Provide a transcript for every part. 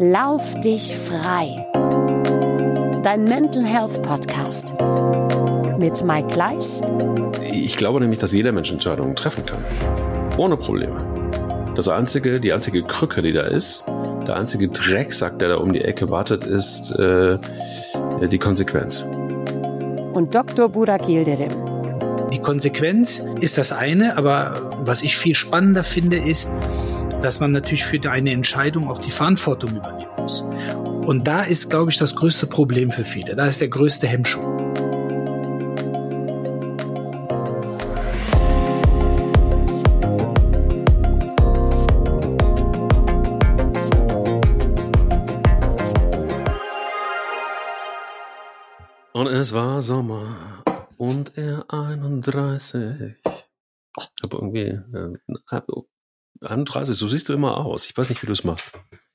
Lauf dich frei. Dein Mental Health Podcast mit Mike Kleiss. Ich glaube nämlich, dass jeder Mensch Entscheidungen treffen kann. Ohne Probleme. Die einzige Krücke, die da ist, der einzige Drecksack, der da um die Ecke wartet, ist die Konsequenz. Und Dr. Burak Yildirim. Die Konsequenz ist das eine, aber was ich viel spannender finde, ist, dass man natürlich für eine Entscheidung auch die Verantwortung übernehmen muss. Und da ist, glaube ich, das größte Problem für viele. Da ist der größte Hemmschuh. Und es war Sommer und er 31. Aber irgendwie 31, so siehst du immer aus. Ich weiß nicht, wie du es machst.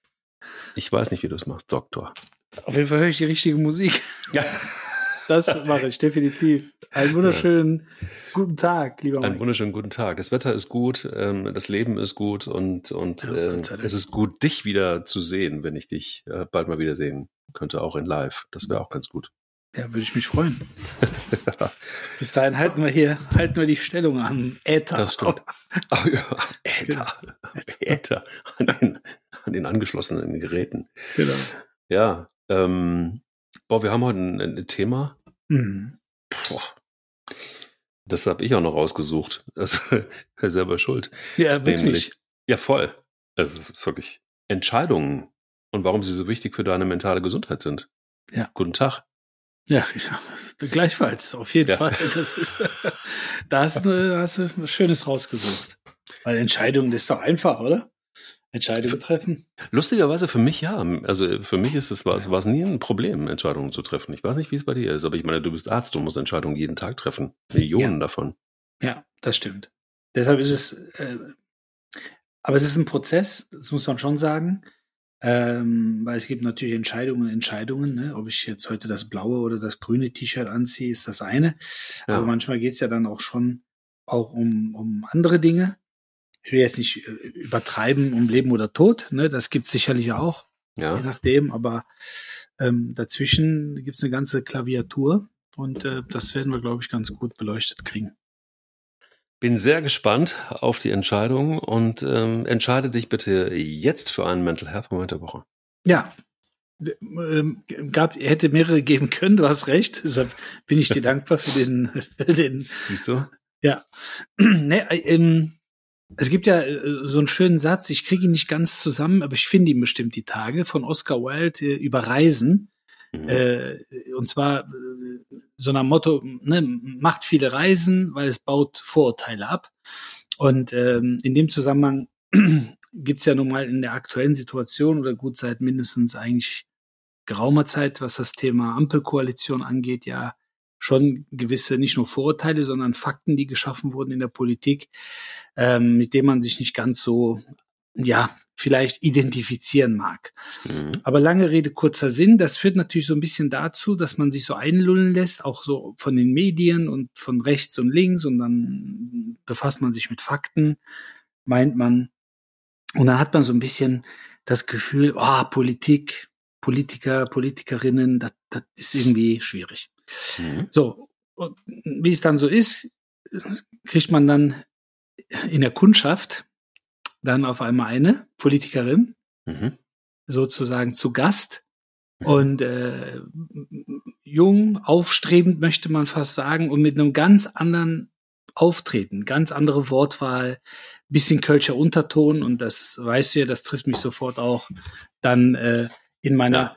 Doktor. Auf jeden Fall höre ich die richtige Musik. Ja. Das mache ich definitiv. Einen wunderschönen guten Tag, lieber Mike. Einen wunderschönen guten Tag. Das Wetter ist gut, das Leben ist gut und es ist gut, dich wieder zu sehen, wenn ich dich bald mal wieder sehen könnte, auch in live. Das wäre auch ganz gut. Ja, würde ich mich freuen. Bis dahin halten wir die Stellung am Äther. Das stimmt. Oh ja, Äther. An den angeschlossenen Geräten. Genau. Ja, wir haben heute ein Thema. Mhm. Das habe ich auch noch rausgesucht. Also selber schuld. Ja, wirklich. Nämlich, ja, voll. Das ist wirklich Entscheidungen und warum sie so wichtig für deine mentale Gesundheit sind. Ja. Guten Tag. Ja, gleichfalls, auf jeden Fall. Da hast du was Schönes rausgesucht. Weil Entscheidungen, das ist doch einfach, oder? Entscheidungen treffen. Lustigerweise für mich ja. Also für mich war es nie ein Problem, Entscheidungen zu treffen. Ich weiß nicht, wie es bei dir ist, aber ich meine, du bist Arzt, du musst Entscheidungen jeden Tag treffen. Millionen davon. Ja, das stimmt. Deshalb ist es, aber es ist ein Prozess, das muss man schon sagen. Weil es gibt natürlich Entscheidungen, ne? Ob ich jetzt heute das blaue oder das grüne T-Shirt anziehe, ist das eine. Ja. Aber manchmal geht es ja dann auch schon um andere Dinge. Ich will jetzt nicht übertreiben, um Leben oder Tod, ne? Das gibt es sicherlich auch, je nachdem. Aber dazwischen gibt es eine ganze Klaviatur und das werden wir, glaube ich, ganz gut beleuchtet kriegen. Bin sehr gespannt auf die Entscheidung und entscheide dich bitte jetzt für einen Mental Health Moment der Woche. Ja, hätte mehrere geben können, du hast recht, deshalb bin ich dir dankbar für den. Siehst du? Ja. Es gibt ja so einen schönen Satz, ich kriege ihn nicht ganz zusammen, aber ich finde ihn bestimmt die Tage, von Oscar Wilde über Reisen. Und zwar so nach Motto, ne, macht viele Reisen, weil es baut Vorurteile ab. Und in dem Zusammenhang gibt's ja nun mal in der aktuellen Situation oder gut seit mindestens eigentlich geraumer Zeit, was das Thema Ampelkoalition angeht, ja schon gewisse, nicht nur Vorurteile, sondern Fakten, die geschaffen wurden in der Politik, mit denen man sich nicht ganz so, vielleicht identifizieren mag. Mhm. Aber lange Rede, kurzer Sinn, das führt natürlich so ein bisschen dazu, dass man sich so einlullen lässt, auch so von den Medien und von rechts und links, und dann befasst man sich mit Fakten, meint man, und dann hat man so ein bisschen das Gefühl, Politik, Politiker, Politikerinnen, das ist irgendwie schwierig. Mhm. So, und wie es dann so ist, kriegt man dann in der Kundschaft dann auf einmal eine Politikerin sozusagen zu Gast und jung, aufstrebend möchte man fast sagen, und mit einem ganz anderen Auftreten, ganz andere Wortwahl, bisschen Kölscher Unterton, und das weißt du ja, das trifft mich sofort auch dann in meiner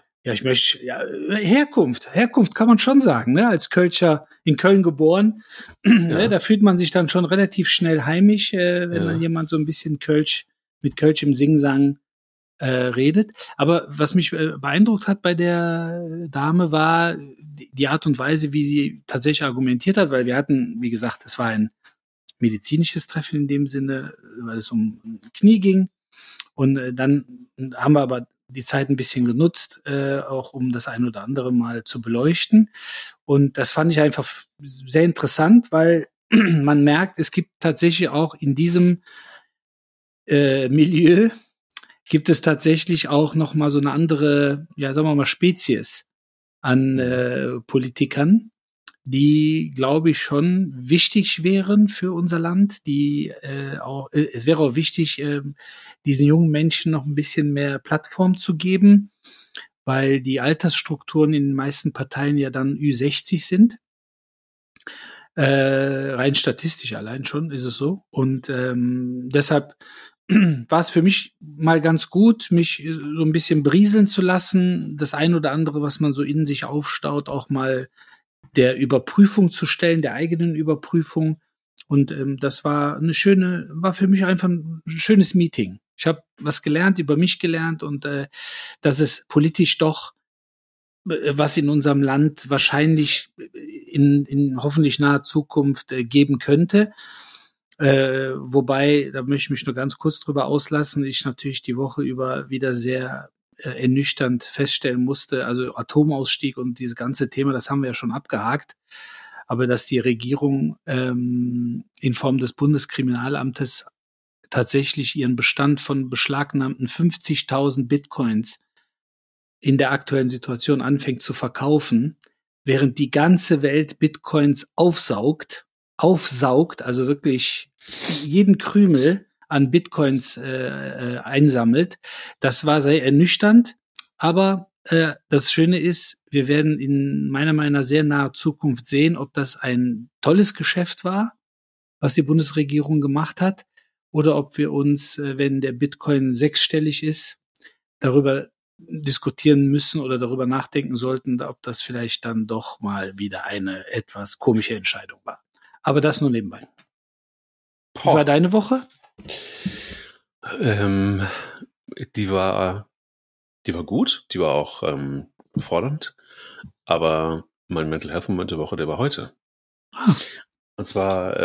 Herkunft kann man schon sagen, ne? Als Kölscher in Köln geboren, ne? Da fühlt man sich dann schon relativ schnell heimisch, wenn dann jemand so ein bisschen mit Kölsch im Singsang redet. Aber was mich beeindruckt hat bei der Dame war die Art und Weise, wie sie tatsächlich argumentiert hat, weil wir hatten, wie gesagt, es war ein medizinisches Treffen in dem Sinne, weil es um Knie ging, und dann haben wir aber die Zeit ein bisschen genutzt, auch um das ein oder andere mal zu beleuchten. Und das fand ich einfach sehr interessant, weil man merkt, es gibt tatsächlich auch in diesem Milieu gibt es tatsächlich auch noch mal so eine andere, ja, sagen wir mal, Spezies an Politikern, die, glaube ich, schon wichtig wären für unser Land, die es wäre auch wichtig, diesen jungen Menschen noch ein bisschen mehr Plattform zu geben, weil die Altersstrukturen in den meisten Parteien ja dann Ü60 sind. Rein statistisch allein schon ist es so. Und deshalb war es für mich mal ganz gut, mich so ein bisschen berieseln zu lassen, das ein oder andere, was man so in sich aufstaut, auch mal der Überprüfung zu stellen, der eigenen Überprüfung. Und das war war für mich einfach ein schönes Meeting. Ich habe was gelernt, über mich gelernt und dass es politisch doch was in unserem Land wahrscheinlich in hoffentlich naher Zukunft geben könnte. Wobei, da möchte ich mich nur ganz kurz drüber auslassen, ich natürlich die Woche über wieder sehr ernüchternd feststellen musste, also Atomausstieg und dieses ganze Thema, das haben wir ja schon abgehakt, aber dass die Regierung in Form des Bundeskriminalamtes tatsächlich ihren Bestand von beschlagnahmten 50.000 Bitcoins in der aktuellen Situation anfängt zu verkaufen, während die ganze Welt Bitcoins aufsaugt, also wirklich jeden Krümel an Bitcoins einsammelt. Das war sehr ernüchternd, aber das Schöne ist, wir werden in meiner Meinung nach sehr naher Zukunft sehen, ob das ein tolles Geschäft war, was die Bundesregierung gemacht hat, oder ob wir uns, wenn der Bitcoin sechsstellig ist, darüber diskutieren müssen oder darüber nachdenken sollten, ob das vielleicht dann doch mal wieder eine etwas komische Entscheidung war. Aber das nur nebenbei. Wie war deine Woche? Die war gut, die war auch fordernd, aber mein Mental Health Moment der Woche, der war heute. Und zwar,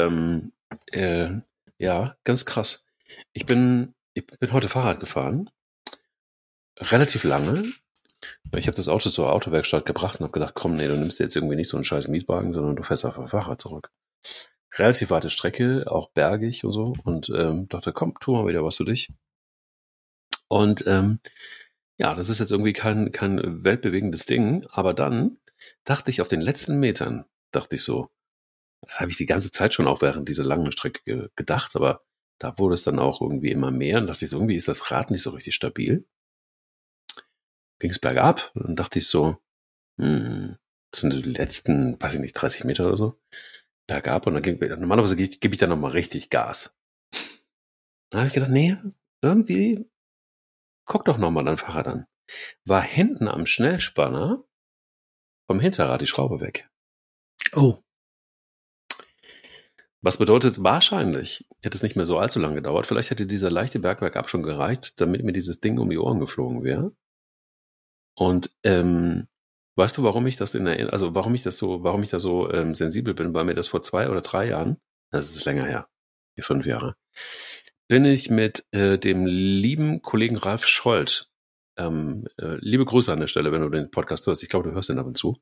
ja, ganz krass. Ich bin heute Fahrrad gefahren, relativ lange. Ich habe das Auto zur Autowerkstatt gebracht und habe gedacht, komm, nee, du nimmst jetzt irgendwie nicht so einen scheiß Mietwagen, sondern du fährst auf ein Fahrrad zurück. Relativ weite Strecke, auch bergig und so, und dachte, komm, tu mal wieder was für dich. Und ja, das ist jetzt irgendwie kein weltbewegendes Ding, aber dann dachte ich auf den letzten Metern, dachte ich so, das habe ich die ganze Zeit schon auch während dieser langen Strecke gedacht, aber da wurde es dann auch irgendwie immer mehr und dachte ich so, irgendwie ist das Rad nicht so richtig stabil. Ging es bergab und dann dachte ich so, das sind die letzten, weiß ich nicht, 30 Meter oder so, bergab und dann normalerweise gebe ich dann nochmal richtig Gas. Dann habe ich gedacht, nee, irgendwie, guck doch nochmal dein Fahrrad an. War hinten am Schnellspanner vom Hinterrad die Schraube weg. Oh. Was bedeutet, wahrscheinlich hätte es nicht mehr so allzu lange gedauert. Vielleicht hätte dieser leichte Bergwerk ab schon gereicht, damit mir dieses Ding um die Ohren geflogen wäre. Und weißt du, warum ich da so sensibel bin, weil mir das vor 2 oder 3 Jahren, das ist länger her, 5 Jahre, bin ich mit dem lieben Kollegen Ralf Scholz, liebe Grüße an der Stelle, wenn du den Podcast hörst, ich glaube, du hörst den ab und zu,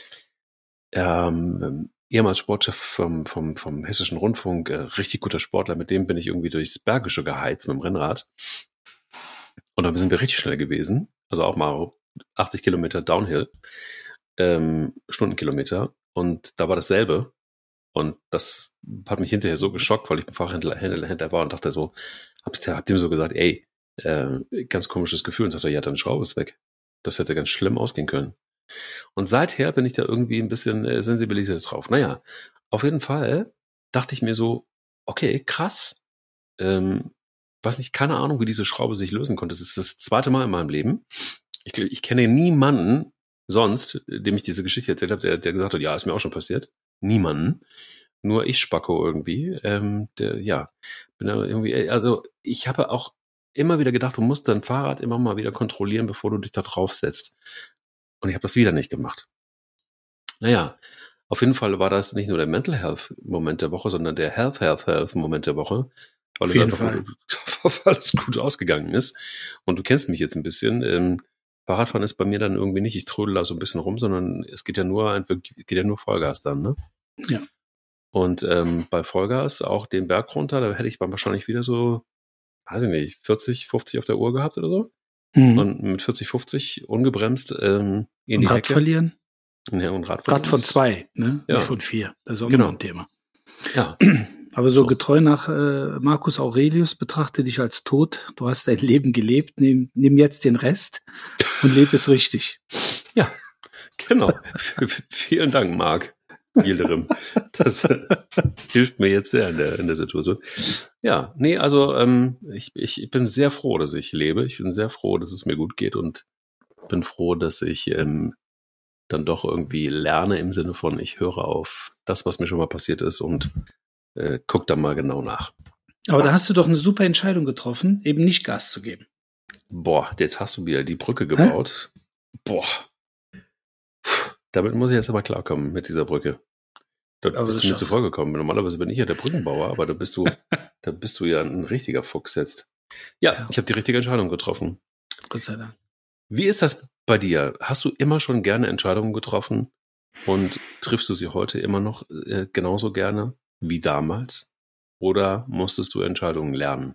ehemals Sportchef vom Hessischen Rundfunk, richtig guter Sportler, mit dem bin ich irgendwie durchs Bergische geheizt mit dem Rennrad. Und dann sind wir richtig schnell gewesen, also auch mal 80 Kilometer Downhill, Stundenkilometer. Und da war dasselbe. Und das hat mich hinterher so geschockt, weil ich beim Fachhändler war und dachte so, hab dem so gesagt, ey, ganz komisches Gefühl. Und sagte, ja, deine Schraube ist weg. Das hätte ganz schlimm ausgehen können. Und seither bin ich da irgendwie ein bisschen sensibilisiert drauf. Naja, auf jeden Fall dachte ich mir so, okay, krass. Weiß nicht, keine Ahnung, wie diese Schraube sich lösen konnte. Das ist das 2. Mal in meinem Leben. Ich kenne niemanden sonst, dem ich diese Geschichte erzählt habe, der gesagt hat, ja, ist mir auch schon passiert. Niemanden. Nur ich Spacko irgendwie. Bin da irgendwie, also ich habe auch immer wieder gedacht, du musst dein Fahrrad immer mal wieder kontrollieren, bevor du dich da drauf setzt. Und ich habe das wieder nicht gemacht. Naja, auf jeden Fall war das nicht nur der Mental Health Moment der Woche, sondern der Health Moment der Woche. Weil es gut ausgegangen ist. Und du kennst mich jetzt ein bisschen. Fahrradfahren ist bei mir dann irgendwie nicht, ich trödel da so ein bisschen rum, sondern es geht ja nur Vollgas dann, ne? Ja. Und bei Vollgas auch den Berg runter, da hätte ich wahrscheinlich wieder so weiß ich nicht, 40, 50 auf der Uhr gehabt oder so. Und mit 40, 50 ungebremst in die Rad Hecke. verlieren? Ja, und Rad von 2, ne? Ja. Nicht von 4. Das ist auch Genau. noch ein Thema. Ja. Aber so getreu nach Marcus Aurelius, betrachte dich als tot. Du hast dein Leben gelebt. Nimm jetzt den Rest und lebe es richtig. Ja, genau. Vielen Dank, Marc Gilderim. Das hilft mir jetzt sehr in der Situation. Ja, nee, also ich bin sehr froh, dass ich lebe. Ich bin sehr froh, dass es mir gut geht und bin froh, dass ich dann doch irgendwie lerne im Sinne von, ich höre auf das, was mir schon mal passiert ist und guck da mal genau nach. Aber da hast du doch eine super Entscheidung getroffen, eben nicht Gas zu geben. Boah, jetzt hast du wieder die Brücke gebaut. Boah. Damit muss ich jetzt aber klarkommen mit dieser Brücke. Da bist du mir zuvor gekommen. Normalerweise bin ich ja der Brückenbauer, aber da bist du ja ein richtiger Fuchs jetzt. Ja, ich habe die richtige Entscheidung getroffen. Gott sei Dank. Wie ist das bei dir? Hast du immer schon gerne Entscheidungen getroffen und triffst du sie heute immer noch genauso gerne wie damals? Oder musstest du Entscheidungen lernen?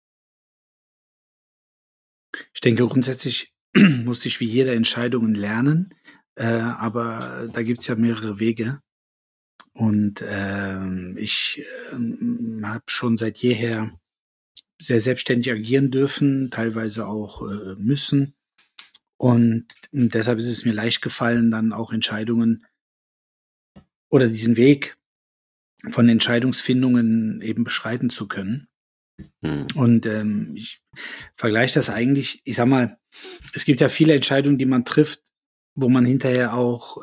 Ich denke, grundsätzlich musste ich wie jeder Entscheidungen lernen, aber da gibt's ja mehrere Wege. Und ich habe schon seit jeher sehr selbstständig agieren dürfen, teilweise auch müssen. Und deshalb ist es mir leicht gefallen, dann auch Entscheidungen oder diesen Weg von Entscheidungsfindungen eben beschreiten zu können. Und ich vergleiche das eigentlich, ich sag mal, es gibt ja viele Entscheidungen, die man trifft, wo man hinterher auch,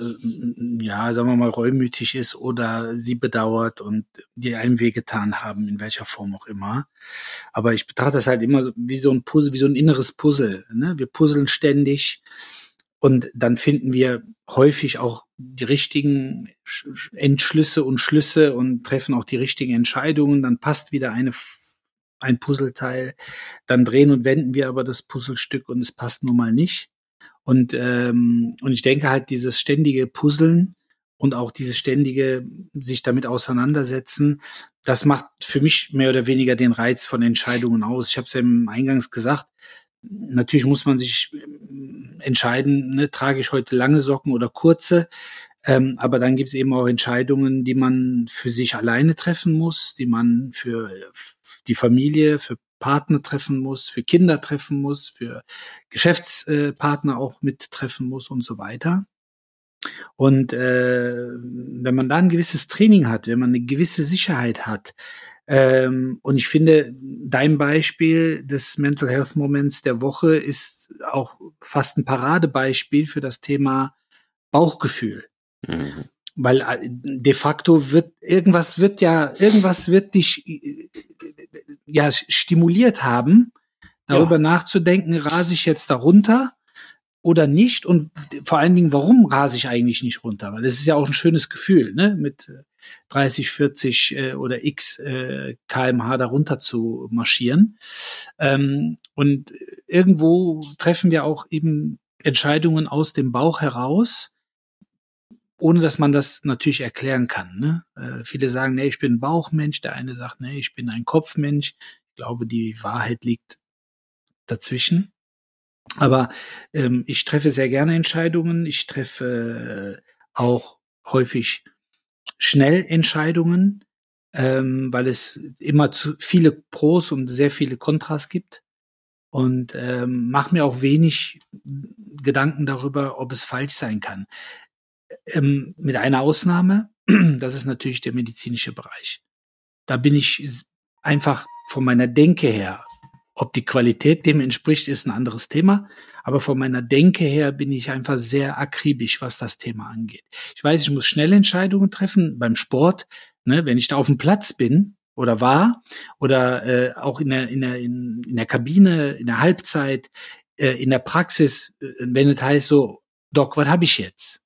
ja, sagen wir mal, reumütig ist oder sie bedauert und die einem wehgetan haben, in welcher Form auch immer. Aber ich betrachte das halt immer so wie so ein Puzzle, wie so ein inneres Puzzle. Ne? Wir puzzeln ständig und dann finden wir häufig auch die richtigen Entschlüsse und Schlüsse und treffen auch die richtigen Entscheidungen. Dann passt wieder ein Puzzleteil. Dann drehen und wenden wir aber das Puzzlestück und es passt nun mal nicht. Und ich denke halt, dieses ständige Puzzeln und auch dieses ständige sich damit auseinandersetzen, das macht für mich mehr oder weniger den Reiz von Entscheidungen aus. Ich habe es ja eingangs gesagt, natürlich muss man sich entscheiden, ne, trage ich heute lange Socken oder kurze, aber dann gibt es eben auch Entscheidungen, die man für sich alleine treffen muss, die man für die Familie, für Partner treffen muss, für Kinder treffen muss, für Geschäftspartner auch mittreffen muss und so weiter. Und wenn man da ein gewisses Training hat, wenn man eine gewisse Sicherheit hat, und ich finde, dein Beispiel des Mental Health Moments der Woche ist auch fast ein Paradebeispiel für das Thema Bauchgefühl. Mhm. Weil de facto irgendwas wird dich ja stimuliert haben, darüber nachzudenken, rase ich jetzt da runter oder nicht, und vor allen Dingen, warum rase ich eigentlich nicht runter? Weil das ist ja auch ein schönes Gefühl, ne, mit 30, 40 oder x kmh da runter zu marschieren. Und irgendwo treffen wir auch eben Entscheidungen aus dem Bauch heraus, ohne dass man das natürlich erklären kann. Ne? Viele sagen, nee, ich bin ein Bauchmensch. Der eine sagt, nee, ich bin ein Kopfmensch. Ich glaube, die Wahrheit liegt dazwischen. Aber ich treffe sehr gerne Entscheidungen. Ich treffe auch häufig schnell Entscheidungen, weil es immer zu viele Pros und sehr viele Kontras gibt. Und mache mir auch wenig Gedanken darüber, ob es falsch sein kann. Mit einer Ausnahme, das ist natürlich der medizinische Bereich. Da bin ich einfach von meiner Denke her, ob die Qualität dem entspricht, ist ein anderes Thema, aber von meiner Denke her bin ich einfach sehr akribisch, was das Thema angeht. Ich weiß, ich muss schnell Entscheidungen treffen beim Sport, ne, wenn ich da auf dem Platz bin oder war oder auch in der Kabine, in der Halbzeit, in der Praxis, wenn es heißt so, Doc, was habe ich jetzt?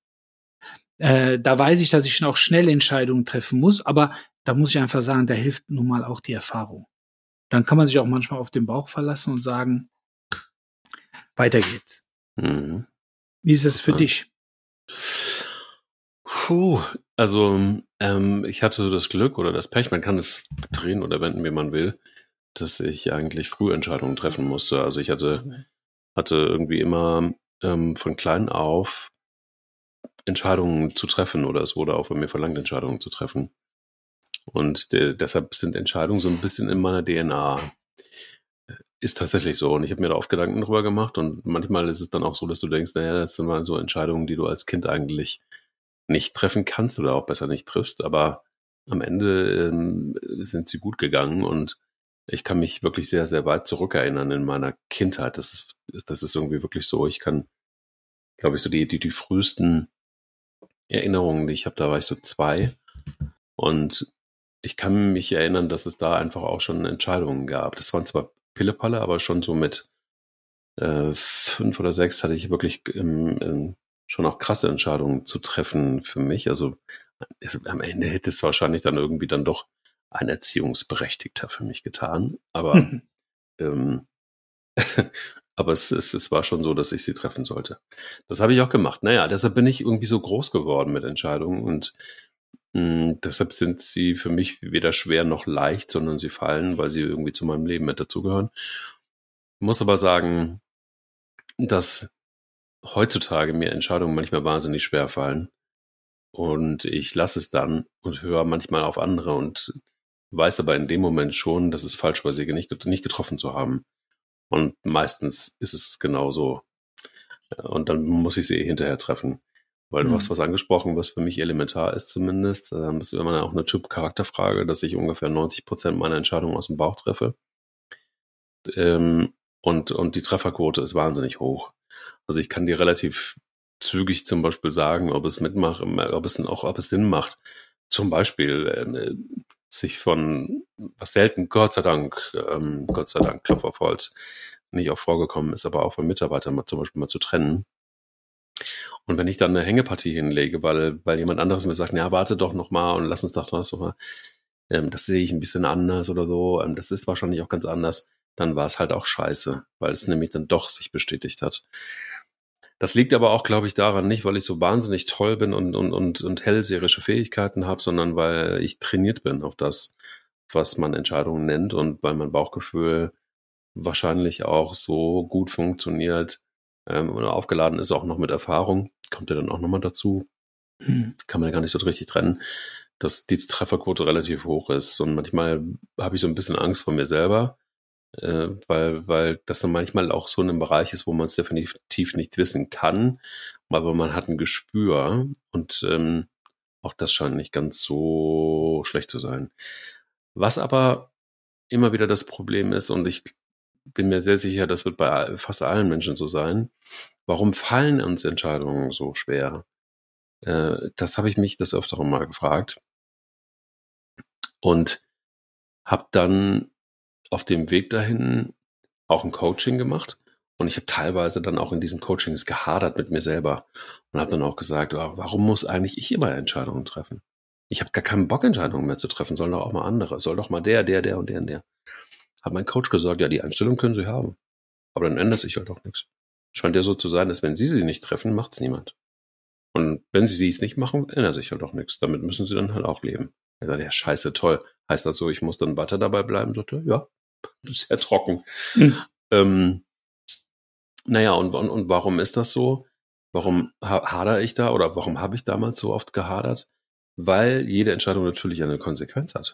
Da weiß ich, dass ich auch schnell Entscheidungen treffen muss, aber da muss ich einfach sagen, da hilft nun mal auch die Erfahrung. Dann kann man sich auch manchmal auf den Bauch verlassen und sagen, weiter geht's. Mhm. Wie ist es für dich? Also ich hatte das Glück oder das Pech, man kann es drehen oder wenden, wie man will, dass ich eigentlich früh Entscheidungen treffen musste. Also ich hatte irgendwie immer von klein auf Entscheidungen zu treffen, oder es wurde auch von mir verlangt, Entscheidungen zu treffen. Und deshalb sind Entscheidungen so ein bisschen in meiner DNA. Ist tatsächlich so. Und ich habe mir da oft Gedanken drüber gemacht. Und manchmal ist es dann auch so, dass du denkst, naja, das sind mal so Entscheidungen, die du als Kind eigentlich nicht treffen kannst oder auch besser nicht triffst. Aber am Ende sind sie gut gegangen. Und ich kann mich wirklich sehr, sehr weit zurückerinnern in meiner Kindheit. Das ist irgendwie wirklich so. Ich kann, glaube ich, so die frühesten Erinnerungen, die ich habe, da war ich so 2. Und ich kann mich erinnern, dass es da einfach auch schon Entscheidungen gab. Das waren zwar Pillepalle, aber schon so mit 5 oder 6 hatte ich wirklich schon auch krasse Entscheidungen zu treffen für mich. Also am Ende hätte es wahrscheinlich dann irgendwie dann doch ein Erziehungsberechtigter für mich getan. Aber aber es war schon so, dass ich sie treffen sollte. Das habe ich auch gemacht. Naja, deshalb bin ich irgendwie so groß geworden mit Entscheidungen und deshalb sind sie für mich weder schwer noch leicht, sondern sie fallen, weil sie irgendwie zu meinem Leben mit dazugehören. Ich muss aber sagen, dass heutzutage mir Entscheidungen manchmal wahnsinnig schwer fallen. Und ich lasse es dann und höre manchmal auf andere und weiß aber in dem Moment schon, dass es falsch war, sie nicht getroffen zu haben. Und meistens ist es genauso. Und dann muss ich sie hinterher treffen. Weil du hast was angesprochen, was für mich elementar ist zumindest. Das ist immer auch eine Typ-Charakterfrage, dass ich ungefähr 90% meiner Entscheidungen aus dem Bauch treffe. Und die Trefferquote ist wahnsinnig hoch. Also ich kann dir relativ zügig zum Beispiel sagen, ob es Sinn macht, zum Beispiel sich von, was selten, Gott sei Dank, Klopf auf Holz, nicht auch vorgekommen ist, aber auch von Mitarbeitern zum Beispiel mal zu trennen. Und wenn ich dann eine Hängepartie hinlege, weil jemand anderes mir sagt, ja, warte doch noch mal und lass uns doch noch mal, das sehe ich ein bisschen anders oder so, das ist wahrscheinlich auch ganz anders, dann war es halt auch scheiße, weil es nämlich dann doch sich bestätigt hat. Das liegt aber auch, glaube ich, daran nicht, weil ich so wahnsinnig toll bin und hellseherische Fähigkeiten habe, sondern weil ich trainiert bin auf das, was man Entscheidungen nennt und weil mein Bauchgefühl wahrscheinlich auch so gut funktioniert, und aufgeladen ist auch noch mit Erfahrung, kommt ja dann auch nochmal dazu, kann man ja gar nicht so richtig trennen, dass die Trefferquote relativ hoch ist. Und manchmal habe ich so ein bisschen Angst vor mir selber, weil das dann manchmal auch so in einem Bereich ist, wo man es definitiv nicht wissen kann, aber man hat ein Gespür und auch das scheint nicht ganz so schlecht zu sein. Was aber immer wieder das Problem ist, und ich bin mir sehr sicher, das wird bei fast allen Menschen so sein. Warum fallen uns Entscheidungen so schwer? Das habe ich mich des Öfteren mal gefragt und habe dann auf dem Weg dahin auch ein Coaching gemacht. Und ich habe teilweise dann auch in diesen Coachings gehadert mit mir selber und habe dann auch gesagt, warum muss eigentlich ich immer Entscheidungen treffen? Ich habe gar keinen Bock, Entscheidungen mehr zu treffen, sollen doch auch mal andere. Soll doch mal der und der und der. Hat mein Coach gesagt, ja, die Einstellung können Sie haben. Aber dann ändert sich halt auch nichts. Scheint ja so zu sein, dass wenn Sie sie nicht treffen, macht's niemand. Und wenn Sie es nicht machen, ändert sich halt auch nichts. Damit müssen Sie dann halt auch leben. Er sagt, ja, scheiße, toll. Heißt das so, ich muss dann weiter dabei bleiben? Sagte, ja, sehr trocken. Naja, und warum ist das so? Warum hadere ich da oder warum habe ich damals so oft gehadert? Weil jede Entscheidung natürlich eine Konsequenz hat.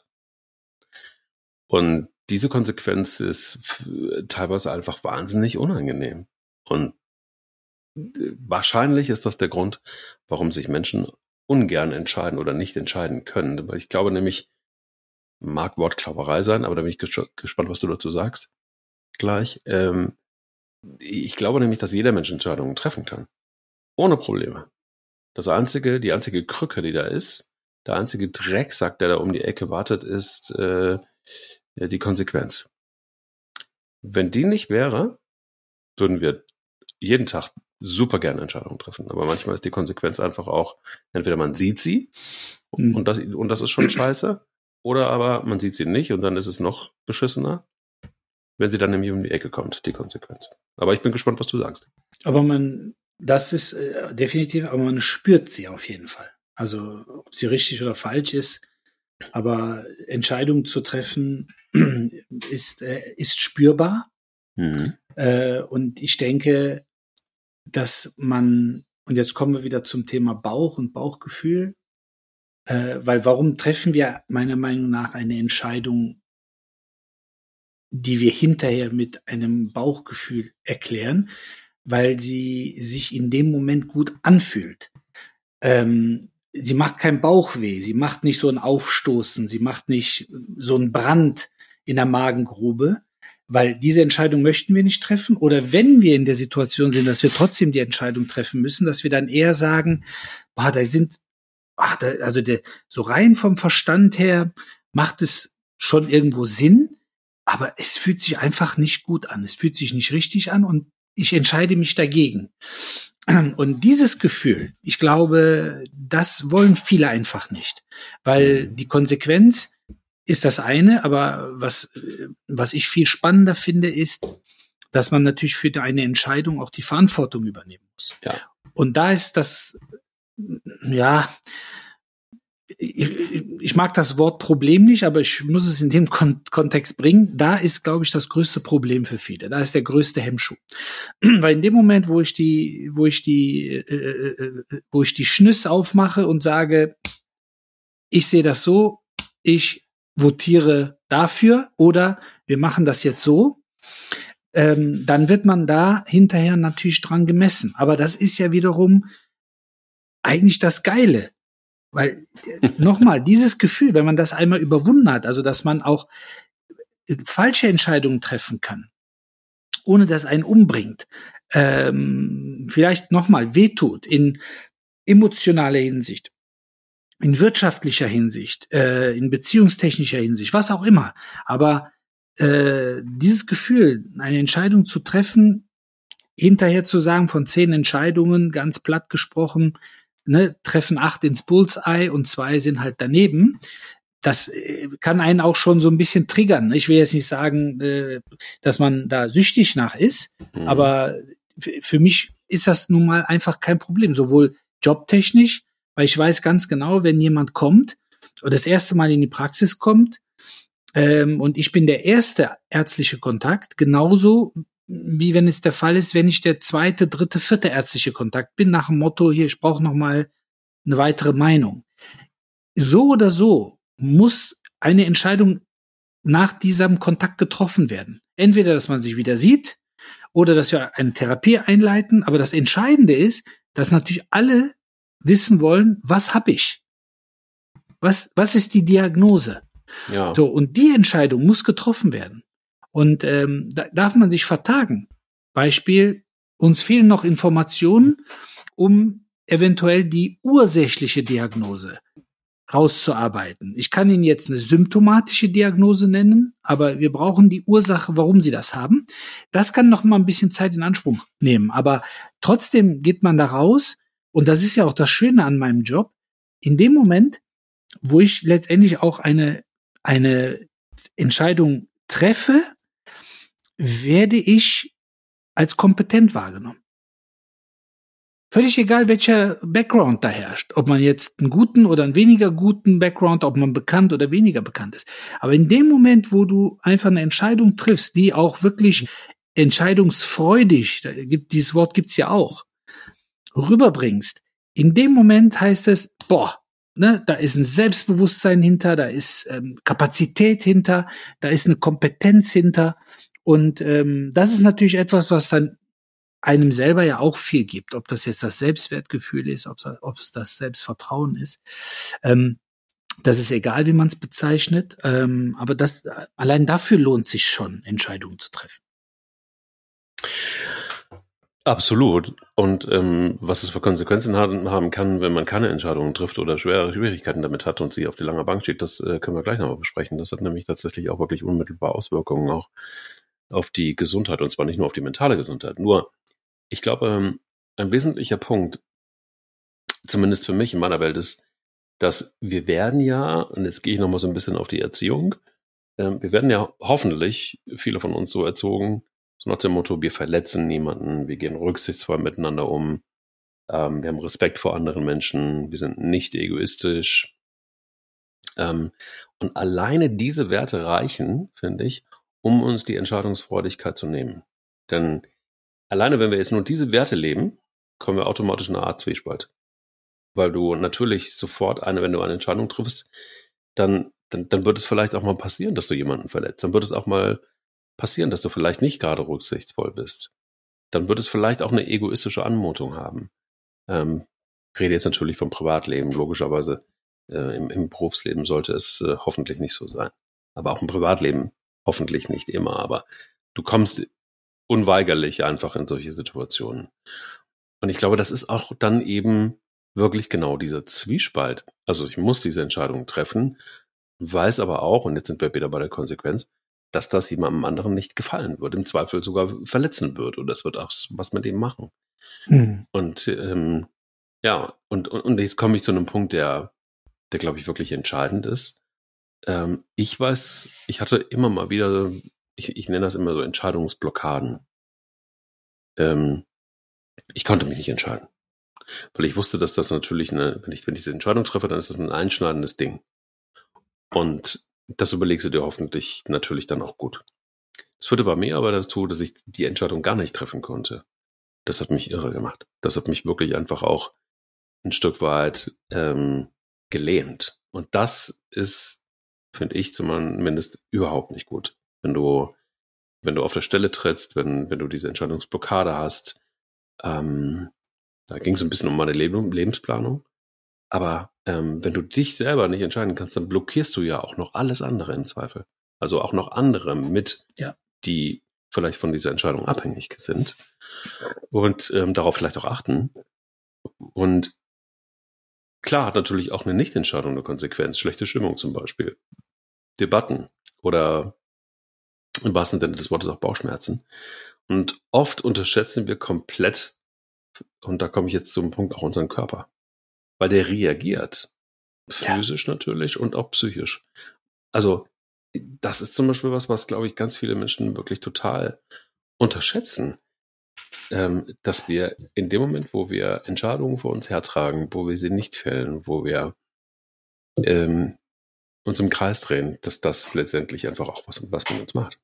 Und diese Konsequenz ist teilweise einfach wahnsinnig unangenehm. Und wahrscheinlich ist das der Grund, warum sich Menschen ungern entscheiden oder nicht entscheiden können. Weil ich glaube nämlich, mag Wortklauberei sein, aber da bin ich gespannt, was du dazu sagst. Gleich. Ich glaube nämlich, dass jeder Mensch Entscheidungen treffen kann. Ohne Probleme. Die einzige Krücke, die da ist, der einzige Drecksack, der da um die Ecke wartet, ist die Konsequenz. Wenn die nicht wäre, würden wir jeden Tag super gerne Entscheidungen treffen. Aber manchmal ist die Konsequenz einfach auch, entweder man sieht sie und das ist schon scheiße, oder aber man sieht sie nicht und dann ist es noch beschissener, wenn sie dann nämlich um die Ecke kommt, die Konsequenz. Aber ich bin gespannt, was du sagst. Aber das ist definitiv, aber man spürt sie auf jeden Fall. Also ob sie richtig oder falsch ist, Aber Entscheidungen zu treffen ist spürbar. Und ich denke, dass man, und jetzt kommen wir wieder zum Thema Bauch und Bauchgefühl, weil warum treffen wir meiner Meinung nach eine Entscheidung, die wir hinterher mit einem Bauchgefühl erklären, weil sie sich in dem Moment gut anfühlt. Sie macht kein Bauchweh, sie macht nicht so ein Aufstoßen, sie macht nicht so einen Brand in der Magengrube, weil diese Entscheidung möchten wir nicht treffen. Oder wenn wir in der Situation sind, dass wir trotzdem die Entscheidung treffen müssen, dass wir dann eher sagen, so rein vom Verstand her macht es schon irgendwo Sinn, aber es fühlt sich einfach nicht gut an. Es fühlt sich nicht richtig an und ich entscheide mich dagegen. Und dieses Gefühl, ich glaube, das wollen viele einfach nicht, weil die Konsequenz ist das eine, aber was ich viel spannender finde, ist, dass man natürlich für eine Entscheidung auch die Verantwortung übernehmen muss. Ja. Und da ist das, ich mag das Wort Problem nicht, aber ich muss es in dem Kontext bringen. Da ist, glaube ich, das größte Problem für viele. Da ist der größte Hemmschuh. Weil in dem Moment, wo ich die Schnüsse aufmache und sage, ich sehe das so, ich votiere dafür oder wir machen das jetzt so, dann wird man da hinterher natürlich dran gemessen. Aber das ist ja wiederum eigentlich das Geile. Weil, nochmal, dieses Gefühl, wenn man das einmal überwunden hat, also dass man auch falsche Entscheidungen treffen kann, ohne dass einen umbringt, vielleicht nochmal wehtut in emotionaler Hinsicht, in wirtschaftlicher Hinsicht, in beziehungstechnischer Hinsicht, was auch immer. Aber dieses Gefühl, eine Entscheidung zu treffen, hinterher zu sagen, von 10 Entscheidungen, ganz platt gesprochen, treffen 8 ins Bullseye und 2 sind halt daneben. Das kann einen auch schon so ein bisschen triggern. Ich will jetzt nicht sagen, dass man da süchtig nach ist, aber für mich ist das nun mal einfach kein Problem, sowohl jobtechnisch, weil ich weiß ganz genau, wenn jemand kommt oder das erste Mal in die Praxis kommt und ich bin der erste ärztliche Kontakt, genauso wie wenn es der Fall ist, wenn ich der 2., 3., 4. ärztliche Kontakt bin, nach dem Motto, hier, ich brauche noch mal eine weitere Meinung. So oder so muss eine Entscheidung nach diesem Kontakt getroffen werden. Entweder, dass man sich wieder sieht oder dass wir eine Therapie einleiten. Aber das Entscheidende ist, dass natürlich alle wissen wollen, was habe ich? Was ist die Diagnose? Ja. So, und die Entscheidung muss getroffen werden. Und da darf man sich vertagen. Beispiel, uns fehlen noch Informationen, um eventuell die ursächliche Diagnose rauszuarbeiten. Ich kann Ihnen jetzt eine symptomatische Diagnose nennen, aber wir brauchen die Ursache, warum Sie das haben. Das kann noch mal ein bisschen Zeit in Anspruch nehmen. Aber trotzdem geht man da raus. Und das ist ja auch das Schöne an meinem Job. In dem Moment, wo ich letztendlich auch eine Entscheidung treffe, werde ich als kompetent wahrgenommen. Völlig egal, welcher Background da herrscht. Ob man jetzt einen guten oder einen weniger guten Background, ob man bekannt oder weniger bekannt ist. Aber in dem Moment, wo du einfach eine Entscheidung triffst, die auch wirklich entscheidungsfreudig, dieses Wort gibt's ja auch, rüberbringst, in dem Moment heißt es, da ist ein Selbstbewusstsein hinter, da ist Kapazität hinter, da ist eine Kompetenz hinter. Und das ist natürlich etwas, was dann einem selber ja auch viel gibt. Ob das jetzt das Selbstwertgefühl ist, ob es das Selbstvertrauen ist. Das ist egal, wie man es bezeichnet. Aber allein dafür lohnt sich schon, Entscheidungen zu treffen. Absolut. Und was es für Konsequenzen haben kann, wenn man keine Entscheidungen trifft oder schwere Schwierigkeiten damit hat und sie auf die lange Bank schiebt, das können wir gleich nochmal besprechen. Das hat nämlich tatsächlich auch wirklich unmittelbare Auswirkungen auch auf die Gesundheit, und zwar nicht nur auf die mentale Gesundheit. Nur, ich glaube, ein wesentlicher Punkt, zumindest für mich in meiner Welt, ist, dass wir werden ja, und jetzt gehe ich nochmal so ein bisschen auf die Erziehung, wir werden ja hoffentlich, viele von uns so erzogen, so nach dem Motto, wir verletzen niemanden, wir gehen rücksichtsvoll miteinander um, wir haben Respekt vor anderen Menschen, wir sind nicht egoistisch, Und alleine diese Werte reichen, finde ich, um uns die Entscheidungsfreudigkeit zu nehmen. Denn alleine, wenn wir jetzt nur diese Werte leben, kommen wir automatisch in eine Art Zwiespalt. Weil du natürlich sofort wenn du eine Entscheidung triffst, dann wird es vielleicht auch mal passieren, dass du jemanden verletzt. Dann wird es auch mal passieren, dass du vielleicht nicht gerade rücksichtsvoll bist. Dann wird es vielleicht auch eine egoistische Anmutung haben. Rede jetzt natürlich vom Privatleben, logischerweise. Im Berufsleben sollte es hoffentlich nicht so sein. Aber auch im Privatleben hoffentlich nicht immer. Aber du kommst unweigerlich einfach in solche Situationen. Und ich glaube, das ist auch dann eben wirklich genau dieser Zwiespalt. Also ich muss diese Entscheidung treffen, weiß aber auch, und jetzt sind wir wieder bei der Konsequenz, dass das jemandem anderen nicht gefallen wird, im Zweifel sogar verletzen wird. Und das wird auch was mit ihm machen. Und und jetzt komme ich zu einem Punkt, der glaube ich wirklich entscheidend ist. Ich weiß, ich hatte immer mal wieder, ich nenne das immer so Entscheidungsblockaden. Ich konnte mich nicht entscheiden. Weil ich wusste, dass das natürlich wenn ich diese Entscheidung treffe, dann ist das ein einschneidendes Ding. Und das überlegst du dir hoffentlich natürlich dann auch gut. Das führte bei mir aber dazu, dass ich die Entscheidung gar nicht treffen konnte. Das hat mich irre gemacht. Das hat mich wirklich einfach auch ein Stück weit gelähmt. Und das ist, finde ich zumindest, überhaupt nicht gut. Wenn du auf der Stelle trittst, wenn du diese Entscheidungsblockade hast, da ging es ein bisschen um meine Lebensplanung. Aber wenn du dich selber nicht entscheiden kannst, dann blockierst du ja auch noch alles andere im Zweifel. Also auch noch andere die vielleicht von dieser Entscheidung abhängig sind und darauf vielleicht auch achten. Und klar hat natürlich auch eine Nichtentscheidung eine Konsequenz. Schlechte Stimmung zum Beispiel. Debatten oder im wahrsten Sinne des Wortes auch Bauchschmerzen. Und oft unterschätzen wir komplett, und da komme ich jetzt zum Punkt, auch unseren Körper. Weil der reagiert. Physisch natürlich und auch psychisch. Also das ist zum Beispiel was, glaube ich, ganz viele Menschen wirklich total unterschätzen. Dass wir in dem Moment, wo wir Entscheidungen vor uns hertragen, wo wir sie nicht fällen, wo wir uns im Kreis drehen, dass das letztendlich einfach auch was mit uns macht.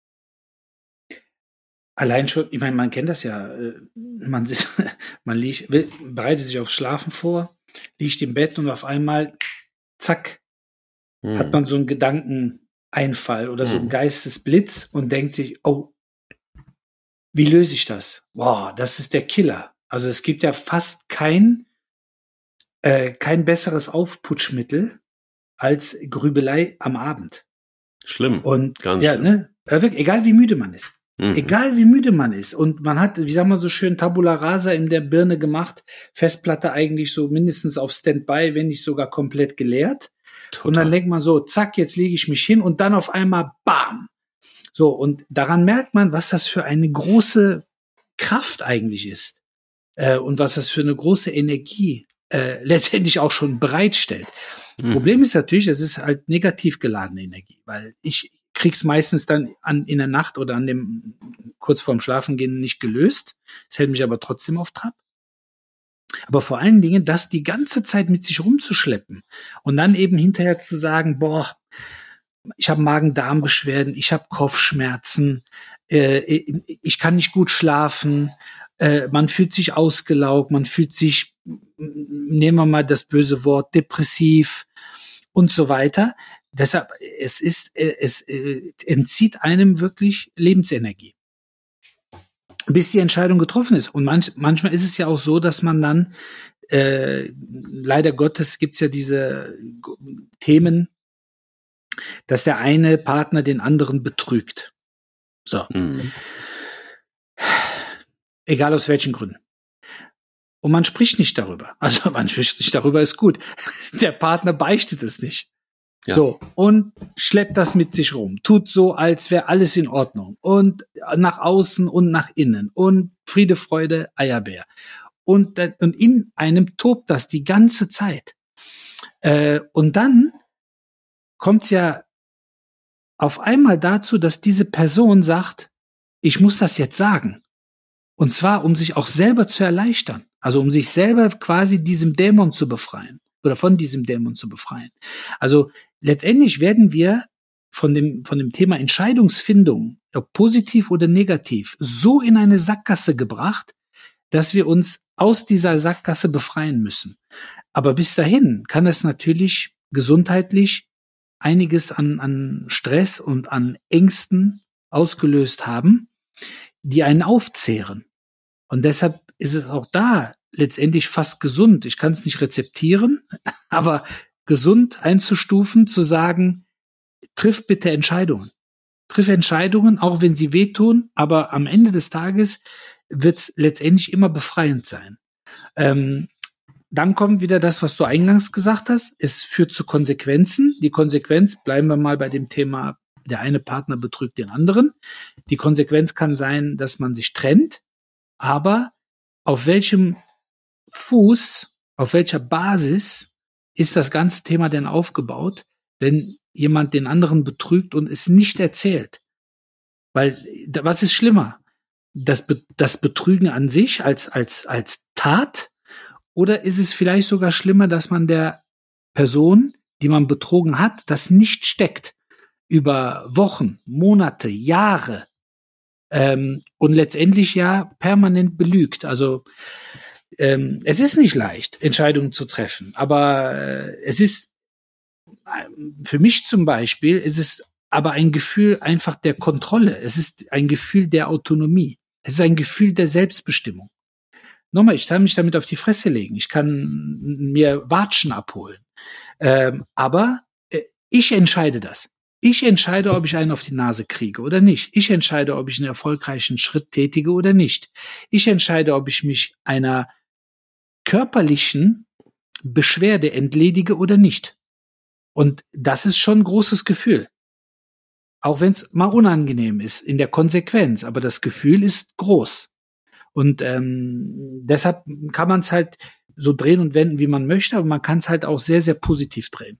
Allein schon, ich meine, man kennt das ja, man bereitet sich aufs Schlafen vor, liegt im Bett und auf einmal, zack, hat man so einen Gedankeneinfall oder so einen Geistesblitz und denkt sich, oh, wie löse ich das? Boah, das ist der Killer. Also es gibt ja fast kein besseres Aufputschmittel als Grübelei am Abend. Schlimm. Und ganz ja, schlimm. ne, egal wie müde man ist. Egal wie müde man ist. Und man hat, wie sagen wir so schön, Tabula Rasa in der Birne gemacht, Festplatte eigentlich so mindestens auf Standby, wenn nicht sogar komplett geleert. Total. Und dann denkt man so, zack, jetzt lege ich mich hin und dann auf einmal, bam. So, und daran merkt man, was das für eine große Kraft eigentlich ist. Und was das für eine große Energie letztendlich auch schon bereitstellt. Problem ist natürlich, es ist halt negativ geladene Energie, weil ich krieg's meistens dann in der Nacht oder kurz vorm Schlafengehen nicht gelöst. Es hält mich aber trotzdem auf Trab. Aber vor allen Dingen, das die ganze Zeit mit sich rumzuschleppen und dann eben hinterher zu sagen, boah, ich habe Magen-Darm-Beschwerden, ich habe Kopfschmerzen, ich kann nicht gut schlafen, man fühlt sich ausgelaugt, man fühlt sich, nehmen wir mal das böse Wort, depressiv und so weiter. Deshalb, es entzieht einem wirklich Lebensenergie, bis die Entscheidung getroffen ist. Und manchmal ist es ja auch so, dass man dann, leider Gottes gibt's ja diese Themen, dass der eine Partner den anderen betrügt. So. Egal aus welchen Gründen. Und man spricht nicht darüber. Also man spricht nicht darüber, ist gut. Der Partner beichtet es nicht. Ja. So, und schleppt das mit sich rum. Tut so, als wäre alles in Ordnung. Und nach außen und nach innen. Und Friede, Freude, Eierbär. Und in einem tobt das die ganze Zeit. Und dann kommt es ja auf einmal dazu, dass diese Person sagt, ich muss das jetzt sagen. Und zwar, um sich auch selber zu erleichtern. Also um sich selber quasi diesem Dämon zu befreien. oder von diesem Dämon zu befreien. Also letztendlich werden wir von dem Thema Entscheidungsfindung, ob positiv oder negativ, so in eine Sackgasse gebracht, dass wir uns aus dieser Sackgasse befreien müssen. Aber bis dahin kann es natürlich gesundheitlich einiges an Stress und an Ängsten ausgelöst haben, die einen aufzehren. Und deshalb ist es auch da letztendlich fast gesund. Ich kann es nicht rezeptieren, aber gesund einzustufen, zu sagen, triff bitte Entscheidungen. Triff Entscheidungen, auch wenn sie wehtun, aber am Ende des Tages wird es letztendlich immer befreiend sein. Dann kommt wieder das, was du eingangs gesagt hast. Es führt zu Konsequenzen. Die Konsequenz, bleiben wir mal bei dem Thema, der eine Partner betrügt den anderen. Die Konsequenz kann sein, dass man sich trennt. Aber auf welchem Fuß, auf welcher Basis ist das ganze Thema denn aufgebaut, wenn jemand den anderen betrügt und es nicht erzählt? Weil, was ist schlimmer? Das Betrügen an sich als Tat? Oder ist es vielleicht sogar schlimmer, dass man der Person, die man betrogen hat, das nicht steckt? Über Wochen, Monate, Jahre. Und letztendlich ja permanent belügt. Also es ist nicht leicht, Entscheidungen zu treffen. Aber es ist, für mich zum Beispiel, ist es aber ein Gefühl einfach der Kontrolle. Es ist ein Gefühl der Autonomie. Es ist ein Gefühl der Selbstbestimmung. Nochmal, ich kann mich damit auf die Fresse legen. Ich kann mir Watschen abholen. Aber ich entscheide das. Ich entscheide, ob ich einen auf die Nase kriege oder nicht. Ich entscheide, ob ich einen erfolgreichen Schritt tätige oder nicht. Ich entscheide, ob ich mich einer körperlichen Beschwerde entledige oder nicht. Und das ist schon ein großes Gefühl. Auch wenn es mal unangenehm ist in der Konsequenz, aber das Gefühl ist groß. Und deshalb kann man es halt so drehen und wenden, wie man möchte, aber man kann es halt auch sehr, sehr positiv drehen.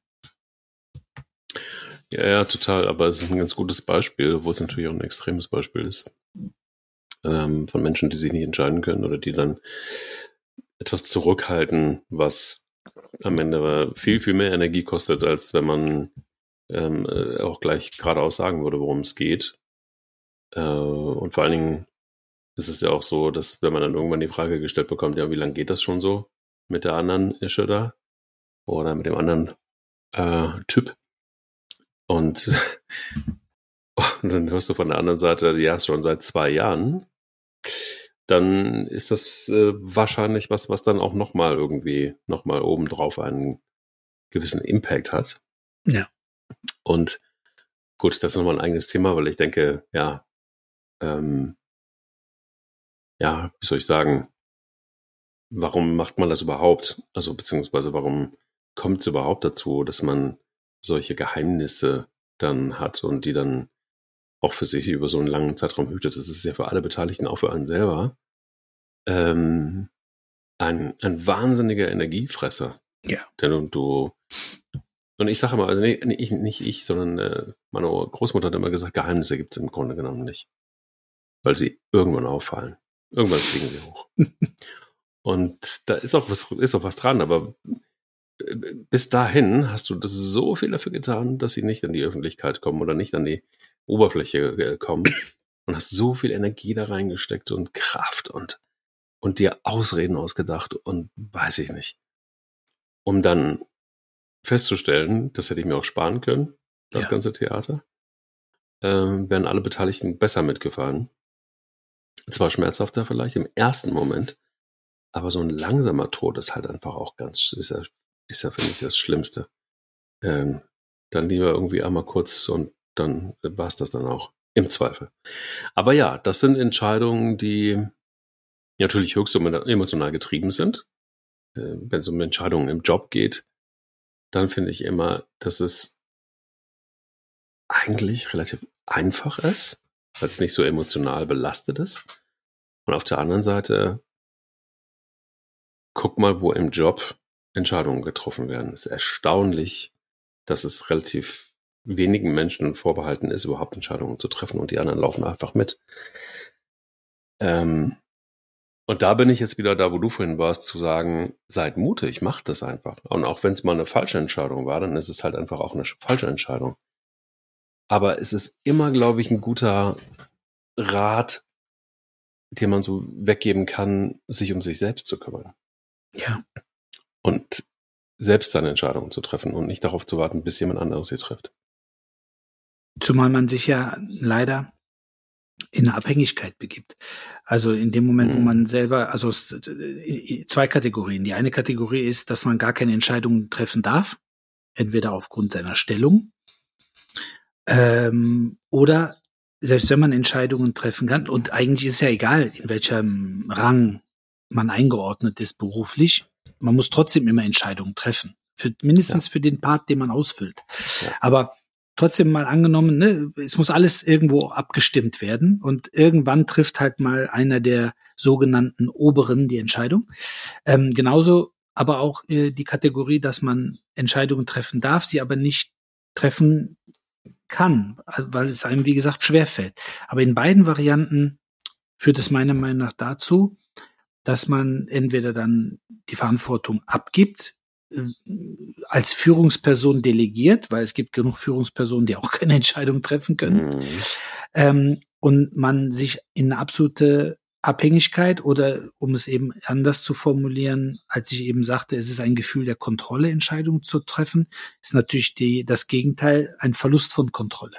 Ja, total. Aber es ist ein ganz gutes Beispiel, wo es natürlich auch ein extremes Beispiel ist. Von Menschen, die sich nicht entscheiden können oder die dann etwas zurückhalten, was am Ende viel, viel mehr Energie kostet, als wenn man auch gleich geradeaus sagen würde, worum es geht. Und vor allen Dingen ist es ja auch so, dass wenn man dann irgendwann die Frage gestellt bekommt, ja, wie lange geht das schon so mit der anderen Ische da oder mit dem anderen Typ? Und dann hörst du von der anderen Seite, ja, schon seit 2 Jahren, dann ist das wahrscheinlich was dann auch nochmal obendrauf einen gewissen Impact hat. Ja. Und gut, das ist nochmal ein eigenes Thema, weil ich denke, wie soll ich sagen, warum macht man das überhaupt? Also beziehungsweise warum kommt es überhaupt dazu, dass man solche Geheimnisse dann hat und die dann auch für sich über so einen langen Zeitraum hütet? Das ist ja für alle Beteiligten, auch für einen selber, ein wahnsinniger Energiefresser. Ja. Denn und ich sage immer, also nicht ich, sondern meine Großmutter hat immer gesagt, Geheimnisse gibt es im Grunde genommen nicht. Weil sie irgendwann auffallen. Irgendwann fliegen sie hoch. Und da ist auch was dran, aber bis dahin hast du das so viel dafür getan, dass sie nicht an die Öffentlichkeit kommen oder nicht an die Oberfläche kommen und hast so viel Energie da reingesteckt und Kraft und dir Ausreden ausgedacht und weiß ich nicht. Um dann festzustellen, das hätte ich mir auch sparen können, das ganze Theater, wären alle Beteiligten besser mitgefahren. Zwar schmerzhafter vielleicht im ersten Moment, aber so ein ganz Tod ist halt einfach auch ist ja finde ich das Schlimmste. Dann lieber irgendwie einmal kurz und dann war es das dann auch, im Zweifel. Aber ja, das sind Entscheidungen, die natürlich höchst emotional getrieben sind. Wenn es um Entscheidungen im Job geht, dann finde ich immer, dass es eigentlich relativ einfach ist, weil es nicht so emotional belastet ist. Und auf der anderen Seite, guck mal, wo im Job Entscheidungen getroffen werden. Es ist erstaunlich, dass es relativ wenigen Menschen vorbehalten ist, überhaupt Entscheidungen zu treffen und die anderen laufen einfach mit. Und Und da bin ich jetzt wieder da, wo du vorhin warst, zu sagen, seid mutig, macht das einfach. Und auch wenn es mal eine falsche Entscheidung war, dann ist es halt einfach auch eine falsche Entscheidung. Aber es ist immer, glaube ich, ein guter Rat, den man so weggeben kann, sich um sich selbst zu kümmern. Ja. Und selbst seine Entscheidungen zu treffen und nicht darauf zu warten, bis jemand anderes sie trifft. Zumal man sich ja leider in eine Abhängigkeit begibt. Also in dem Moment, wo man selber, also zwei Kategorien. Die eine Kategorie ist, dass man gar keine Entscheidungen treffen darf, entweder aufgrund seiner Stellung oder selbst wenn man Entscheidungen treffen kann, und eigentlich ist es ja egal, in welchem Rang man eingeordnet ist beruflich, man muss trotzdem immer Entscheidungen treffen. Mindestens für den Part, den man ausfüllt. Ja. Aber trotzdem mal angenommen, ne, es muss alles irgendwo auch abgestimmt werden und irgendwann trifft halt mal einer der sogenannten Oberen die Entscheidung. Genauso aber auch die Kategorie, dass man Entscheidungen treffen darf, sie aber nicht treffen kann, weil es einem, wie gesagt, schwerfällt. Aber in beiden Varianten führt es meiner Meinung nach dazu, dass man entweder dann die Verantwortung abgibt, als Führungsperson delegiert, weil es gibt genug Führungspersonen, die auch keine Entscheidung treffen können, und man sich in eine absolute Abhängigkeit oder, um es eben anders zu formulieren, als ich eben sagte, es ist ein Gefühl der Kontrolle, Entscheidungen zu treffen, ist natürlich das Gegenteil, ein Verlust von Kontrolle.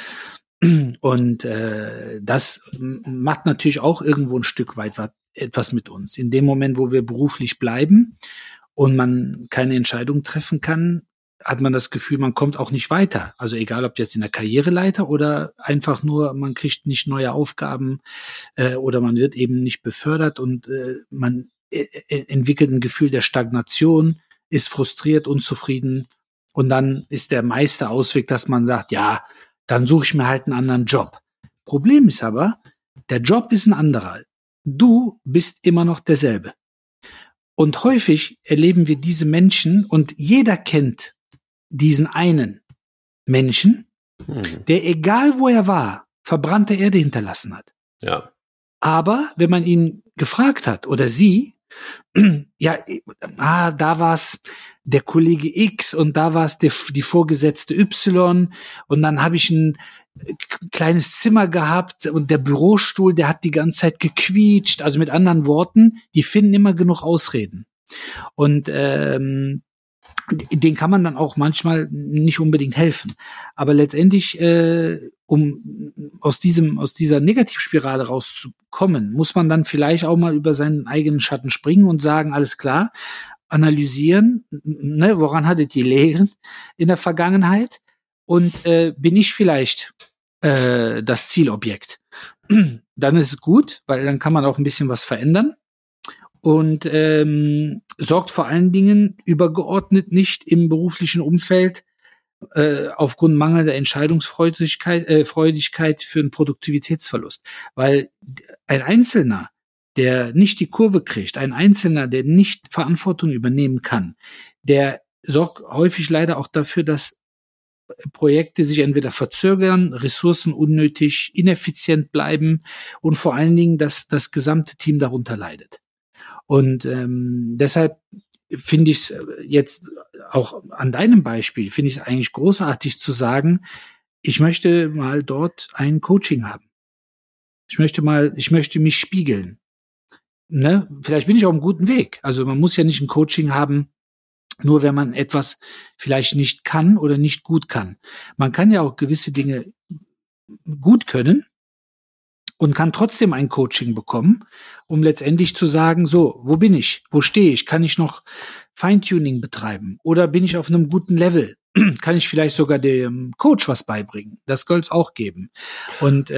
Und das macht natürlich auch irgendwo ein Stück weit etwas mit uns. In dem Moment, wo wir beruflich bleiben und man keine Entscheidung treffen kann, hat man das Gefühl, man kommt auch nicht weiter. Also egal, ob jetzt in der Karriereleiter oder einfach nur, man kriegt nicht neue Aufgaben oder man wird eben nicht befördert und man entwickelt ein Gefühl der Stagnation, ist frustriert, unzufrieden und dann ist der meiste Ausweg, dass man sagt, ja, dann suche ich mir halt einen anderen Job. Problem ist aber, der Job ist ein anderer. Du bist immer noch derselbe. Und häufig erleben wir diese Menschen und jeder kennt diesen einen Menschen, der, egal wo er war, verbrannte Erde hinterlassen hat. Ja. Aber wenn man ihn gefragt hat oder sie, ja, da war's der Kollege X und da war's die Vorgesetzte Y und dann habe ich ein kleines Zimmer gehabt und der Bürostuhl, der hat die ganze Zeit gequietscht. Also mit anderen Worten, die finden immer genug Ausreden. Und den kann man dann auch manchmal nicht unbedingt helfen. Aber letztendlich, um aus dieser Negativspirale rauszukommen, muss man dann vielleicht auch mal über seinen eigenen Schatten springen und sagen, alles klar, analysieren, ne, woran hattet ihr gelegen in der Vergangenheit und bin ich vielleicht das Zielobjekt. Dann ist es gut, weil dann kann man auch ein bisschen was verändern. Und sorgt vor allen Dingen übergeordnet nicht im beruflichen Umfeld aufgrund mangelnder Entscheidungsfreudigkeit für einen Produktivitätsverlust. Weil ein Einzelner, der nicht die Kurve kriegt, ein Einzelner, der nicht Verantwortung übernehmen kann, der sorgt häufig leider auch dafür, dass Projekte sich entweder verzögern, Ressourcen unnötig, ineffizient bleiben und vor allen Dingen, dass das gesamte Team darunter leidet. Und deshalb finde ich es jetzt auch an deinem Beispiel, finde ich es eigentlich großartig zu sagen, ich möchte mal dort ein Coaching haben. Ich möchte mich spiegeln. Ne? Vielleicht bin ich auf einem guten Weg. Also man muss ja nicht ein Coaching haben, nur wenn man etwas vielleicht nicht kann oder nicht gut kann. Man kann ja auch gewisse Dinge gut können und kann trotzdem ein Coaching bekommen, um letztendlich zu sagen, so, wo bin ich? Wo stehe ich? Kann ich noch Feintuning betreiben? Oder bin ich auf einem guten Level? Kann ich vielleicht sogar dem Coach was beibringen? Das soll es auch geben. Und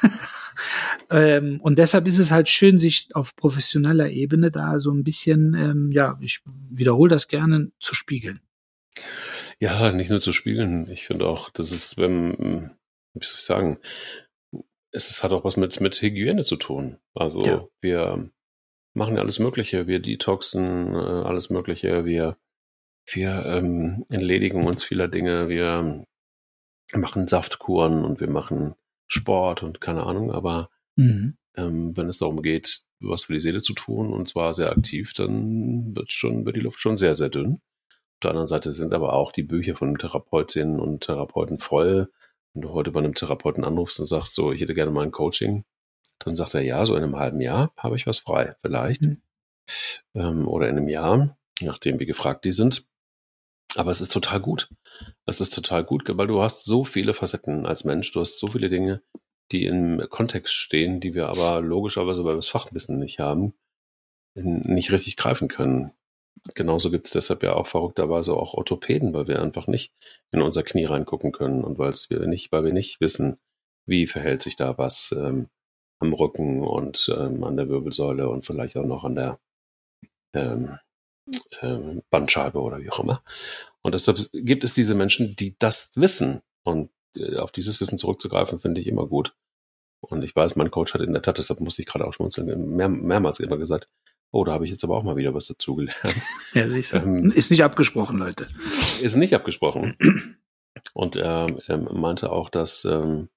und deshalb ist es halt schön, sich auf professioneller Ebene da so ein bisschen, ich wiederhole das gerne, zu spiegeln. Ja, nicht nur zu spiegeln. Ich finde auch, das ist, wie soll ich sagen, es hat auch was mit Hygiene zu tun. Also wir machen ja alles Mögliche, wir detoxen alles Mögliche, wir entledigen uns vieler Dinge, wir machen Saftkuren und wir machen Sport und keine Ahnung, aber Wenn es darum geht, was für die Seele zu tun, und zwar sehr aktiv, dann wird die Luft schon sehr, sehr dünn. Auf der anderen Seite sind aber auch die Bücher von Therapeutinnen und Therapeuten voll. Wenn du heute bei einem Therapeuten anrufst und sagst, so, ich hätte gerne mal ein Coaching, dann sagt er, ja, so in einem halben Jahr habe ich was frei, vielleicht. Oder in einem Jahr, nachdem wie gefragt die sind. Aber es ist total gut. Es ist total gut, weil du hast so viele Facetten als Mensch, du hast so viele Dinge, die im Kontext stehen, die wir aber logischerweise, weil wir das Fachwissen nicht haben, nicht richtig greifen können. Genauso gibt es deshalb ja auch verrückterweise auch Orthopäden, weil wir einfach nicht in unser Knie reingucken können und weil wir nicht wissen, wie verhält sich da was am Rücken und an der Wirbelsäule und vielleicht auch noch an der Bandscheibe oder wie auch immer. Und deshalb gibt es diese Menschen, die das wissen. Und auf dieses Wissen zurückzugreifen, finde ich immer gut. Und ich weiß, mein Coach hat in der Tat, deshalb musste ich gerade auch schmunzeln, mehrmals immer gesagt, oh, da habe ich jetzt aber auch mal wieder was dazugelernt. Ja, siehst du. Ist nicht abgesprochen, Leute. Ist nicht abgesprochen. Und er meinte auch, dass er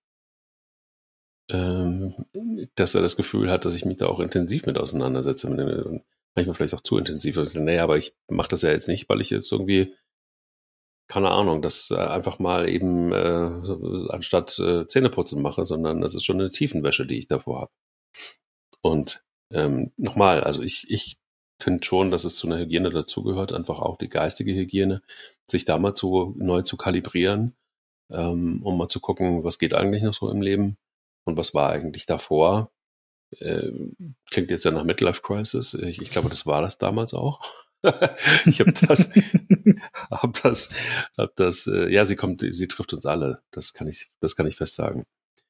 das Gefühl hat, dass ich mich da auch intensiv mit auseinandersetze. Manchmal vielleicht auch zu intensiv. Naja, aber ich mache das ja jetzt nicht, weil ich jetzt irgendwie, keine Ahnung, das einfach mal eben anstatt Zähneputzen mache, sondern das ist schon eine Tiefenwäsche, die ich davor habe. Und nochmal, also ich finde schon, dass es zu einer Hygiene dazugehört, einfach auch die geistige Hygiene, sich da mal neu zu kalibrieren, um mal zu gucken, was geht eigentlich noch so im Leben und was war eigentlich davor. Klingt jetzt ja nach Midlife Crisis. Ich glaube, das war das damals auch. Ich habe das, ja, sie trifft uns alle. Das kann ich fest sagen.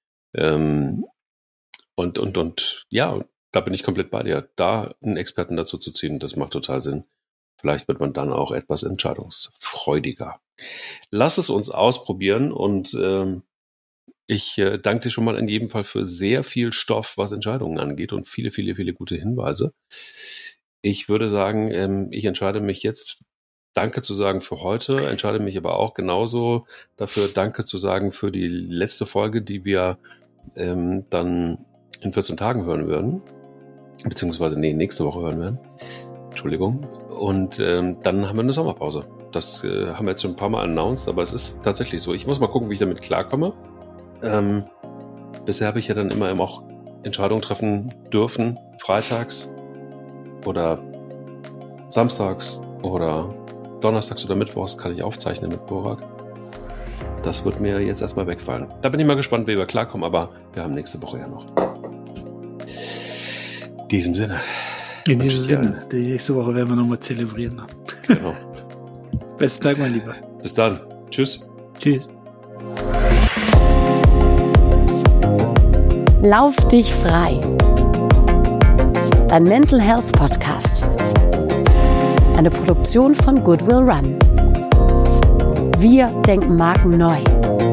Und ja, da bin ich komplett bei dir. Da einen Experten dazu zu ziehen, das macht total Sinn. Vielleicht wird man dann auch etwas entscheidungsfreudiger. Lass es uns ausprobieren und ich danke dir schon mal in jedem Fall für sehr viel Stoff, was Entscheidungen angeht und viele, viele, viele gute Hinweise. Ich würde sagen, ich entscheide mich jetzt, Danke zu sagen für heute, entscheide mich aber auch genauso dafür, Danke zu sagen für die letzte Folge, die wir dann in 14 Tagen hören werden. Beziehungsweise, nächste Woche hören werden. Entschuldigung. Und dann haben wir eine Sommerpause. Das haben wir jetzt schon ein paar Mal announced, aber es ist tatsächlich so. Ich muss mal gucken, wie ich damit klarkomme. Bisher habe ich ja dann immer auch Entscheidungen treffen dürfen, freitags oder samstags oder donnerstags oder mittwochs kann ich aufzeichnen mit Burak. Das wird mir jetzt erstmal wegfallen. Da bin ich mal gespannt, wie wir klarkommen, aber wir haben nächste Woche ja noch. In diesem Sinne. Die nächste Woche werden wir nochmal zelebrieren. Genau. Besten Dank, mein Lieber. Bis dann. Tschüss. Tschüss. Lauf dich frei. Dein Mental Health Podcast. Eine Produktion von Goodwill Run. Wir denken Marken neu.